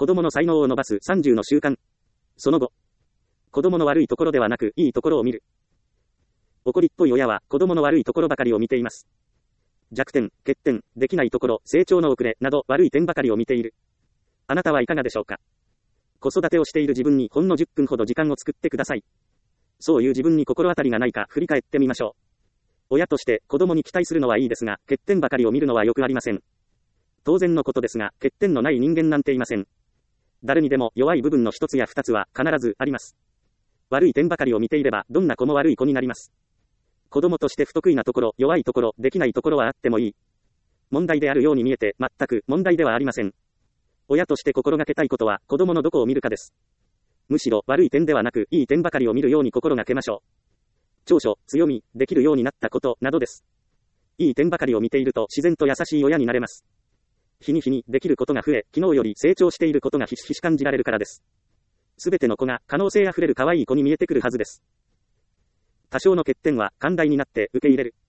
子供の才能を伸ばす30の習慣。その後。子供の悪いところではなく、いいところを見る。怒りっぽい親は、子供の悪いところばかりを見ています。弱点、欠点、できないところ、成長の遅れ、など、悪い点ばかりを見ている。あなたはいかがでしょうか。子育てをしている自分にほんの10分ほど時間を作ってください。そういう自分に心当たりがないか振り返ってみましょう。親として子供に期待するのはいいですが、欠点ばかりを見るのはよくありません。当然のことですが、欠点のない人間なんていません。誰にでも弱い部分の一つや二つは必ずあります。悪い点ばかりを見ていれば、どんな子も悪い子になります。子供として不得意なところ、弱いところ、できないところはあってもいい。問題であるように見えて、全く問題ではありません。親として心がけたいことは、子供のどこを見るかです。むしろ悪い点ではなく、いい点ばかりを見るように心がけましょう。長所、強み、できるようになったこと、などです。いい点ばかりを見ていると、自然と優しい親になれます。日に日にできることが増え、昨日より成長していることがひしひし感じられるからです。すべての子が可能性あふれる可愛い子に見えてくるはずです。多少の欠点は寛大になって受け入れる。